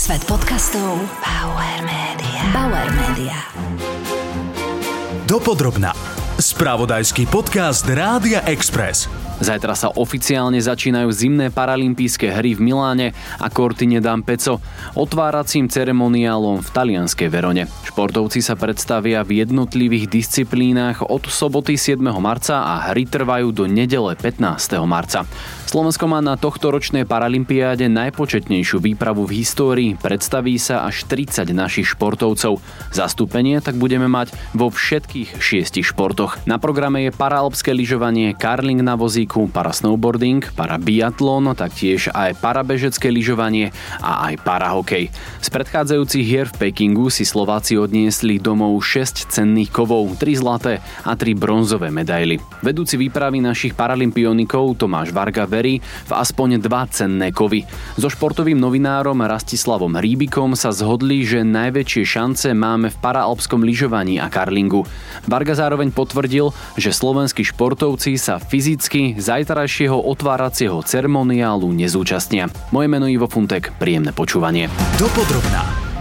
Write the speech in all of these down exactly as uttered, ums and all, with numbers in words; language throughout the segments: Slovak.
Svet podcastov Bauer Media. Bauer Media. Dopodrobna. Spravodajský podcast Rádia Express. Zajtra sa oficiálne začínajú zimné paralympijské hry v Miláne a Cortina d'Ampezzo otváracím ceremoniálom v talianskej Verone. Športovci sa predstavia v jednotlivých disciplínach od soboty siedmeho marca a hry trvajú do nedele pätnásteho marca. Slovensko má na tohtoročnej paralympiáde najpočetnejšiu výpravu v histórii, predstaví sa až tridsať našich športovcov. Zastúpenie tak budeme mať vo všetkých šiestich športoch. Na programe je paraalpské lyžovanie, karling na vozíku, parasnowboarding, parabiatlon, taktiež aj parabežecké lyžovanie a aj parahokej. Z predchádzajúcich hier v Pekingu si Slováci odniesli domov šesť cenných kovov, tri zlaté a tri bronzové medaily. Vedúci výpravy našich paralympionikov Tomáš Varga verí v aspoň dva cenné kovy. So športovým novinárom Rastislavom Hríbikom sa zhodli, že najväčšie šance máme v paraalpskom lyžovaní a karlingu. Varga zároveň potvrdil, že slovenskí športovci sa fyzicky zajtrajšieho otváracieho ceremoniálu nezúčastnia. Moje meno Ivo Funtek, príjemné počúvanie. Dopodrobná.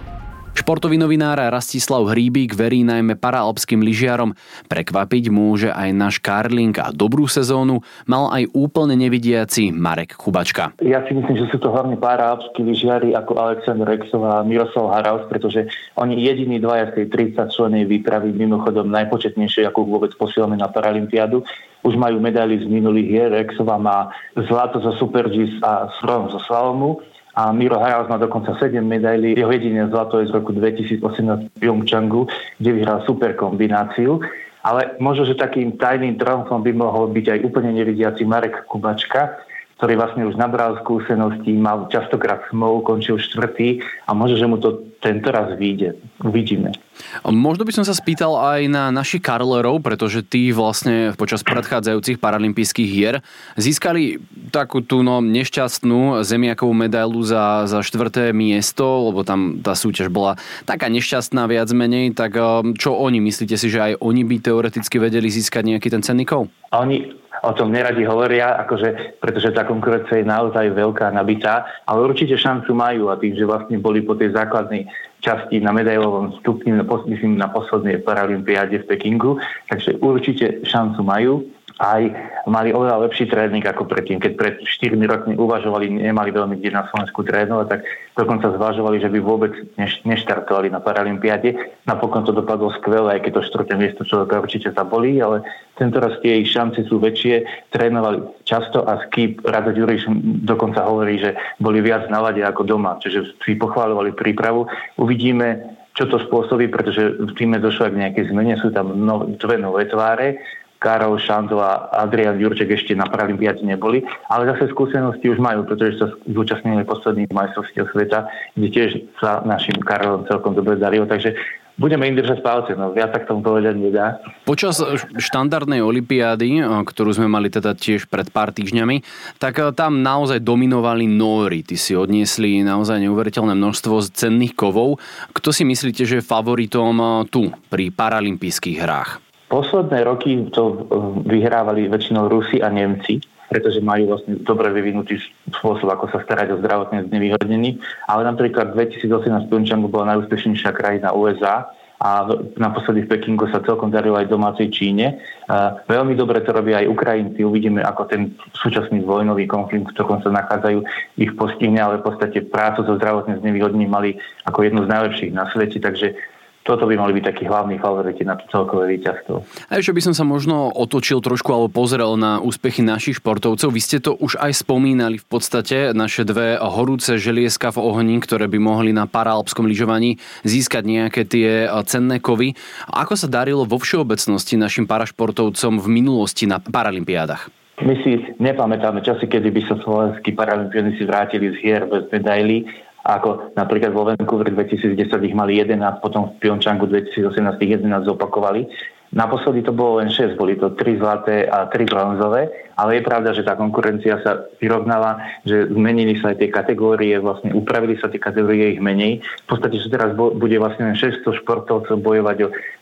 Športový novinár Rastislav Hríbik verí najmä paraalpským lyžiarom. Prekvapiť môže aj náš karling a dobrú sezónu mal aj úplne nevidiaci Marek Kubačka. Ja si myslím, že sú to hlavne paraalpskí lyžiari ako Alexander Rexov a Miroslav Haraus, pretože oni jediní dvaja z tej tridsaťčlennej výpravy, mimochodom najpočetnejšie, ako vôbec posielame na Paralympiádu. Už majú medaily z minulých hier. Rexova má zlato zo Super G a bronz zo slalomu. A Miro Haraus má dokonca sedem medailí. Jeho jediné zlato je z roku dvetisícosemnásť v Pyeongchangu, kde vyhral super kombináciu. Ale možno, že takým tajným tromfom by mohol byť aj úplne nevidiaci Marek Kubačka, ktorý vlastne už nabral skúsenosti, mal častokrát smolu, končil štvrtý a možno, že mu to tento raz vyjde. Uvidíme. Možno by som sa spýtal aj na našich karlerov, pretože tí vlastne počas predchádzajúcich paralympijských hier získali takú tú no, nešťastnú zemiakovú medailu za, za štvrté miesto, lebo tam tá súťaž bola taká nešťastná viac menej. Tak čo oni? Myslíte si, že aj oni by teoreticky vedeli získať nejaký ten cenný kov? Oni o tom neradi hovoria, akože, pretože tá konkurencia je naozaj veľká, nabitá, ale určite šancu majú a tým, že vlastne boli po tej základnej časti na medailovom stupni, myslím na poslednej paralympiáde v Pekingu, takže určite šancu majú. Aj mali oveľa lepší tréning ako predtým. Keď pred štyrmi rokmi uvažovali, nemali veľmi kde na Slovensku trénovať, tak dokonca zvažovali, že by vôbec neš- neštartovali na Paralympiáde. Napokon to dopadlo skvelé, aj keď to štvrté miesto človeka určite sa bolí, ale tento raz tie ich šance sú väčšie. Trénovali často a Skip Rado Ďuriš dokonca hovorí, že boli viac na lade ako doma, čiže si pochváľovali prípravu. Uvidíme, čo to spôsobí, pretože v týme došlo k nejakej zmene, sú tam no, dve nové tváre. Karol Šandl a Adrian Jurček ešte na Paralympiáde neboli, ale zase skúsenosti už majú, pretože sa zúčastnili posledných majstrovstiev sveta, kde tiež sa našim Karolom celkom dobre darilo, takže budeme im držať palce, no viac tak tomu povedať nedá. Počas štandardnej olympiády, ktorú sme mali teda tiež pred pár týždňami, tak tam naozaj dominovali Nóri. Tí si odniesli naozaj neuveriteľné množstvo cenných kovov. Kto si myslíte, že je favoritom tu pri paralympijských hrách? Posledné roky to vyhrávali väčšinou Rusi a Nemci, pretože majú vlastne dobre vyvinutý spôsob, ako sa starať o zdravotne znevýhodnení. Ale napríklad dvetisícosemnásť v Pyeongchangu bola najúspešnejšia krajina U S A a naposledy v Pekingu sa celkom darilo aj domácej Číne. A veľmi dobre to robia aj Ukrajinci. Uvidíme, ako ten súčasný vojnový konflikt, v ktorom sa nachádzajú, ich postihne, ale v podstate prácu so zdravotne znevýhodnením mali ako jednu z najlepších na svete, takže toto by mali byť takí hlavní favoriti na to celkové víťazstvo. A ešte by som sa možno otočil trošku alebo pozrel na úspechy našich športovcov. Vy ste to už aj spomínali v podstate, naše dve horúce želieska v ohni, ktoré by mohli na paraalpskom lyžovaní získať nejaké tie cenné kovy. Ako sa darilo vo všeobecnosti našim parašportovcom v minulosti na paralympiádach? My si nepamätáme časy, kedy by sa slovenskí paralympionici vrátili z hier bez medailí. Ako napríklad vo Vancouveri dvetisícdesať ich mali jedenásť, potom v Pyeongchangu dvetisícosemnásť jedenásť zopakovali. Naposledy to bolo len šesť, boli to tri zlaté a tri bronzové, ale je pravda, že tá konkurencia sa vyrovnala, že zmenili sa aj tie kategórie, vlastne upravili sa tie kategórie ich menej. V podstate, že teraz bude vlastne len šesťsto športovcov bojovať o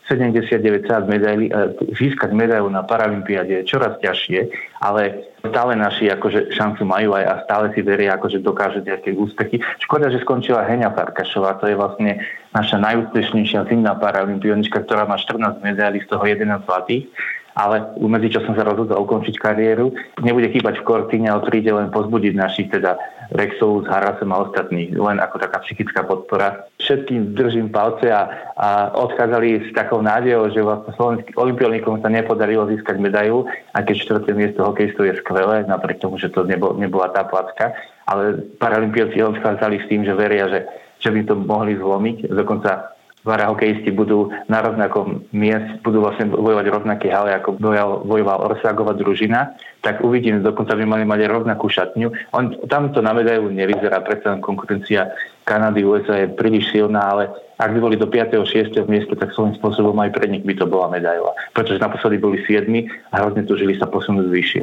sedemdesiatdeväť krát medaily, získať medailu na Paralympiáde je čoraz ťažšie, ale stále naši akože šancu majú aj a stále si veria, akože dokážu nejaké úspechy. Škoda, že skončila Heňa Farkašová, to je vlastne naša najúspešnejšia zimná paralympionická, ktorá má štrnásť medailí, z toho jedenásť zlatých. Ale umedzi časom sa rozhodol ukončiť kariéru. Nebude chýbať v Cortine, ale príde len pozbudiť našich teda Rexov s Harasem a ostatných, len ako taká psychická podpora. Všetkým držím palce a, a odchádzali s takou nádejou, že vlastne slovenským olympioníkom sa nepodarilo získať medailu, a keď štvrté miesto hokejistov je skvelé, napriek tomu, že to nebol, nebola tá placka, ale paralympioci odchádzali s tým, že veria, že, že by to mohli zlomiť. Dokonca parahokejisti budú na rovnakom mieste, budú vlastne bojovať v rovnaké hale, ako bojal, bojoval Orságová družina, tak uvidím, dokonca by mali mať aj rovnakú šatňu. On, tam to na medailu nevyzerá, predsa konkurencia Kanady, ú es á je príliš silná, ale ak by boli do piateho šiesteho miesta, tak svojím spôsobom aj pre nich by to bola medaila. Pretože naposledy boli siedmi a hrozne tužili sa posunúť vyššie.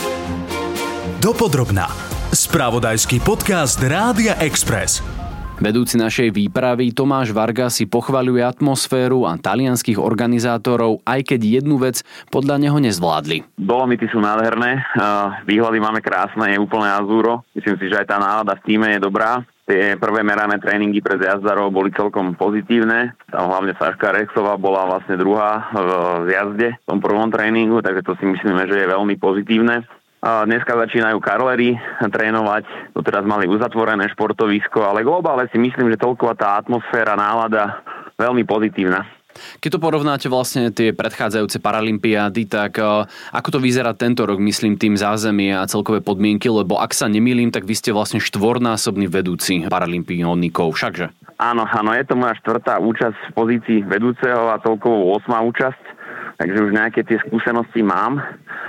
Dopodrobná. Spravodajský podcast Rádia Express. Vedúci našej výpravy Tomáš Varga si pochvaľuje atmosféru a talianskych organizátorov, aj keď jednu vec podľa neho nezvládli. Dolomity sú nádherné, výhľady máme krásne, je úplne azúro. Myslím si, že aj tá nálada v tíme je dobrá. Tie prvé merané tréningy pre jazdarov boli celkom pozitívne. Tam hlavne Saška Rexová bola vlastne druhá v jazde v tom prvom tréningu, takže to si myslíme, že je veľmi pozitívne. Dneska začínajú karlery trénovať, to teraz mali uzatvorené športovisko, ale globálne si myslím, že toľko tá atmosféra, nálada veľmi pozitívna. Keď to porovnáte vlastne tie predchádzajúce paralympiády, tak ako to vyzerá tento rok, myslím tým zázemie a celkové podmienky, lebo ak sa nemýlim, tak vy ste vlastne štvornásobný vedúci paralympionikov, všakže? Áno, áno, je to moja štvrtá účasť v pozícii vedúceho a celkovo ôsma účasť, takže už nejaké tie skúsenosti mám.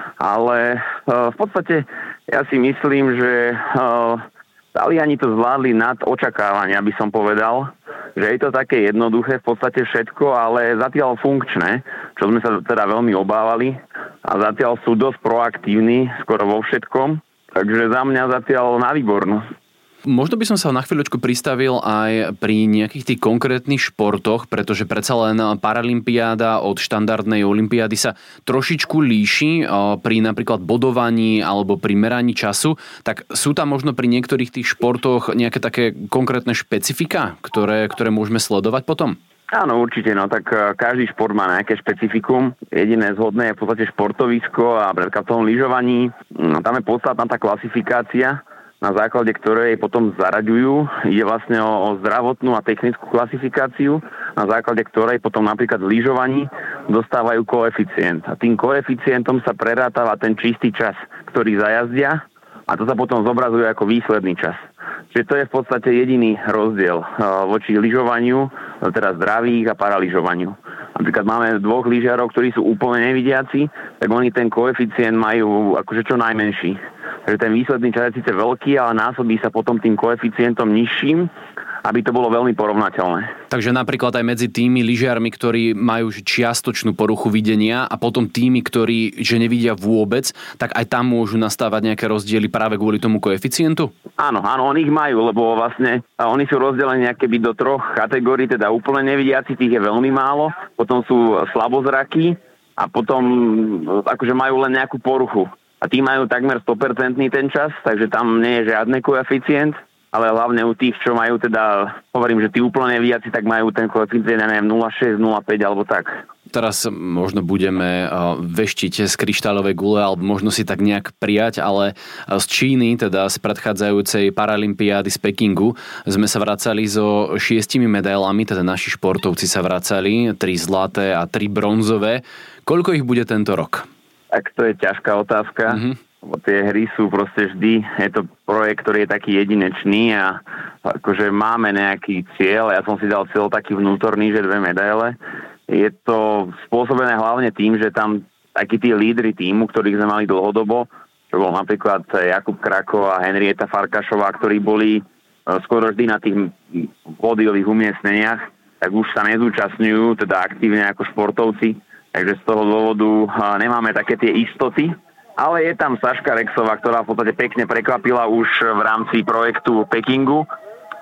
Ale uh, v podstate ja si myslím, že uh, Taliani to zvládli nad očakávania, by som povedal, že je to také jednoduché v podstate všetko, ale zatiaľ funkčné, čo sme sa teda veľmi obávali a zatiaľ sú dosť proaktívni skoro vo všetkom, takže za mňa zatiaľ na výbornú. Možno by som sa na chvíľočku pristavil aj pri nejakých tých konkrétnych športoch, pretože predsa len paralympiáda od štandardnej olympiády sa trošičku líši pri napríklad bodovaní alebo pri meraní času. Tak sú tam možno pri niektorých tých športoch nejaké také konkrétne špecifika, ktoré, ktoré môžeme sledovať potom? Áno, určite, no tak každý šport má nejaké špecifikum. Jediné zhodné je v podstate športovisko a napríklad v tom lyžovaní. No, tam je podstatná tá klasifikácia, na základe ktorej potom zaraďujú. Ide vlastne o, o zdravotnú a technickú klasifikáciu, na základe ktorej potom napríklad v lyžovaní dostávajú koeficient. A tým koeficientom sa prerátava ten čistý čas, ktorý zajazdia, a to sa potom zobrazuje ako výsledný čas. Čiže to je v podstate jediný rozdiel voči lyžovaniu, teda zdravých a paralyžovaniu. Napríklad máme dvoch lyžiarov, ktorí sú úplne nevidiaci, tak oni ten koeficient majú akože čo najmenší. Takže ten výsledný čas je síce veľký, ale násobí sa potom tým koeficientom nižším, aby to bolo veľmi porovnateľné. Takže napríklad aj medzi tými lyžiarmi, ktorí majú čiastočnú poruchu videnia a potom tými, ktorí že nevidia vôbec, tak aj tam môžu nastávať nejaké rozdiely práve kvôli tomu koeficientu? Áno, áno, oni ich majú, lebo vlastne oni sú rozdelení akéby do troch kategórií, teda úplne nevidiaci, tých je veľmi málo, potom sú slabozraky a potom akože majú len nejakú poruchu. A tí majú takmer sto percent ten čas, takže tam nie je žiadny koeficient, ale hlavne u tých, čo majú teda, hovorím, že tí úplne nevidiaci, tak majú ten koeficient, ja neviem, nula celá šesť, nula celá päť alebo tak. Teraz možno budeme veštiť z kryštáľovej gule, alebo možno si tak nejak prijať, ale z Číny, teda z predchádzajúcej paralympiády z Pekingu, sme sa vracali so šiestimi medailami, teda naši športovci sa vracali, tri zlaté a tri bronzové. Koľko ich bude tento rok? Tak to je ťažká otázka, mm-hmm. lebo tie hry sú proste vždy, je to projekt, ktorý je taký jedinečný a akože máme nejaký cieľ, ja som si dal cieľ taký vnútorný, že dve medaile. Je to spôsobené hlavne tým, že tam takí tí lídri tímu, ktorých sme mali dlhodobo, čo bol napríklad Jakub Krako a Henrieta Farkašová, ktorí boli skoro vždy na tých pódiových umiestneniach, tak už sa nezúčastňujú, teda aktívne ako športovci. Takže z toho dôvodu nemáme také tie istoty. Ale je tam Saška Rexová, ktorá v podstate pekne prekvapila už v rámci projektu Pekingu,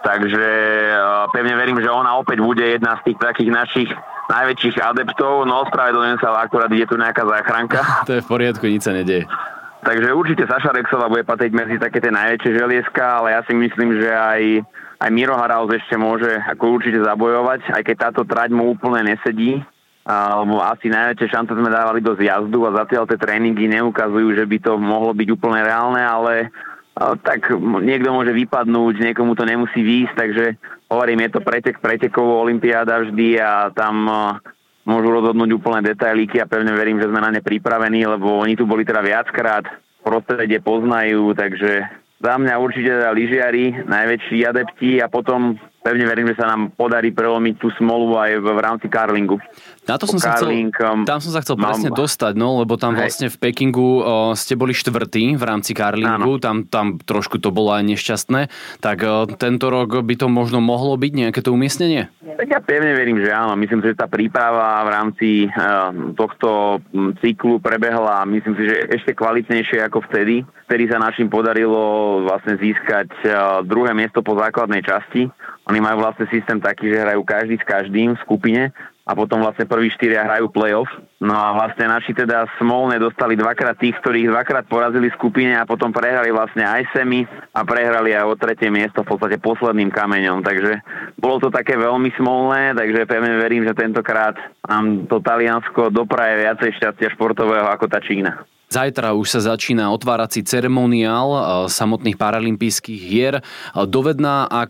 takže pevne verím, že ona opäť bude jedna z tých takých našich najväčších adeptov. No ospravedlňujem sa, ale akurát ide tu nejaká záchranka. To je v poriadku, nič sa nedeje. Takže určite Saša Rexová bude patriť medzi také tie najväčšie želieska, ale ja si myslím, že aj, aj Miro Haraus ešte môže ako určite zabojovať, aj keď táto trať mu úplne nesedí. Lebo asi najväčšie šance sme dávali do zjazdu a zatiaľ tie tréningy neukazujú, že by to mohlo byť úplne reálne, ale tak niekto môže vypadnúť, niekomu to nemusí výjsť, takže hovorím, je to pretek preteková olympiáda vždy a tam môžu rozhodnúť úplne detailíky a pevne verím, že sme na ne pripravení, lebo oni tu boli teda viackrát, prostredie poznajú, takže za mňa určite teda lyžiari, najväčší adepti a potom pevne verím, že sa nám podarí prelomiť tú smolu aj v rámci curlingu. Na to som sa chcel, tam som sa chcel presne mám, dostať, no, lebo tam hej. vlastne v Pekingu o, ste boli štvrtí v rámci curlingu, tam, tam trošku to bolo aj nešťastné, tak o, tento rok by to možno mohlo byť nejaké to umiestnenie? Tak ja pevne verím, že áno. Myslím si, že tá príprava v rámci uh, tohto cyklu prebehla, myslím si, že ešte kvalitnejšie ako vtedy. Vtedy sa našim podarilo vlastne získať uh, druhé miesto po základnej časti. Oni majú vlastne systém taký, že hrajú každý s každým v skupine a potom vlastne prví štyria hrajú play-off. No a vlastne naši teda smolne dostali dvakrát tých, ktorých dvakrát porazili v skupine a potom prehrali vlastne aj semi a prehrali aj o tretie miesto v podstate posledným kameňom. Takže bolo to také veľmi smolné, takže pevne verím, že tentokrát nám to Taliansko dopraje viacej šťastia športového ako tá Čína. Zajtra už sa začína otvárací ceremoniál samotných paralympijských hier. Dovedná, ak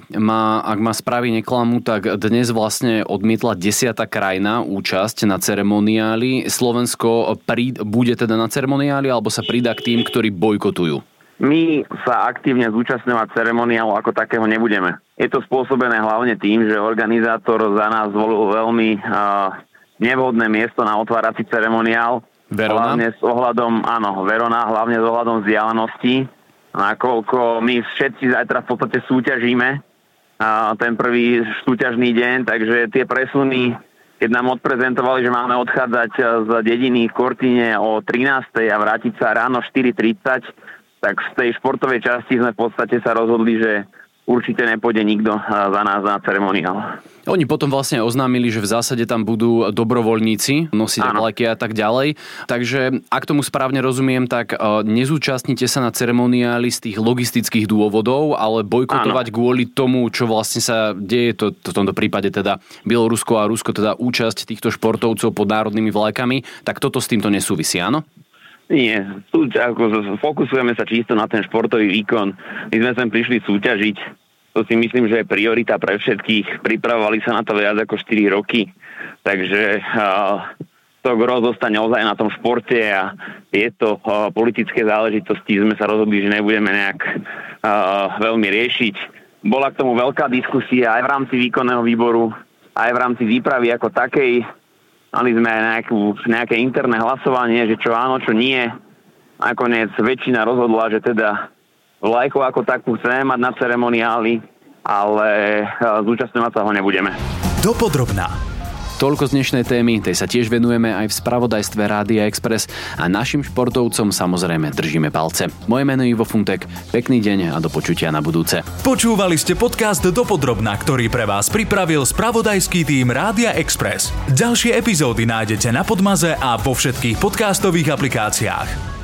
má, ak má správy neklamu, tak dnes vlastne odmietla desiata krajina účasť na ceremoniáli. Slovensko príd, bude teda na ceremoniáli alebo sa pridá k tým, ktorí bojkotujú? My sa aktívne zúčastňovať ceremoniálu ako takého nebudeme. Je to spôsobené hlavne tým, že organizátor za nás zvolil veľmi uh, nevhodné miesto na otvárací ceremoniál. Verona? Hlavne s ohľadom, áno, Verona, hlavne s ohľadom vzdialenosti, nakoľko my všetci zajtra v podstate súťažíme a ten prvý súťažný deň, takže tie presuny, keď nám odprezentovali, že máme odchádzať z dediny v Cortine o trinástej a vrátiť sa ráno štyri tridsať, tak z tej športovej časti sme v podstate sa rozhodli, že určite nepôjde nikto za nás na ceremoniál. Oni potom vlastne oznámili, že v zásade tam budú dobrovoľníci nosiť vlajky a tak ďalej. Takže ak tomu správne rozumiem, tak nezúčastnite sa na ceremoniáli z tých logistických dôvodov, ale bojkotovať Áno. kvôli tomu, čo vlastne sa deje, to, to v tomto prípade teda Bielorusko a Rusko, teda účasť týchto športovcov pod národnými vlajkami, tak toto s týmto nesúvisí, áno? Nie, sú, ako, fokusujeme sa čisto na ten športový výkon. My sme sem prišli súťažiť. To si myslím, že je priorita pre všetkých. Pripravovali sa na to viac ako štyri roky. Takže uh, to gro zostane ozaj na tom športe a tieto uh, politické záležitosti sme sa rozhodli, že nebudeme nejak uh, veľmi riešiť. Bola k tomu veľká diskusia aj v rámci výkonného výboru, aj v rámci výpravy ako takej. Mali sme nejakú, nejaké interné hlasovanie, že čo áno, čo nie. Nakoniec väčšina rozhodla, že teda vlajku ako takú chceme mať na ceremoniáli, ale zúčastňovať sa ho nebudeme. Dopodrobná. Toľko z dnešnej témy, tej sa tiež venujeme aj v spravodajstve Rádia Express a našim športovcom samozrejme držíme palce. Moje meno je Ivo Funtek, pekný deň a do počutia na budúce. Počúvali ste podcast Dopodrobná, ktorý pre vás pripravil spravodajský tím Rádia Express. Ďalšie epizódy nájdete na Podmaze a vo všetkých podcastových aplikáciách.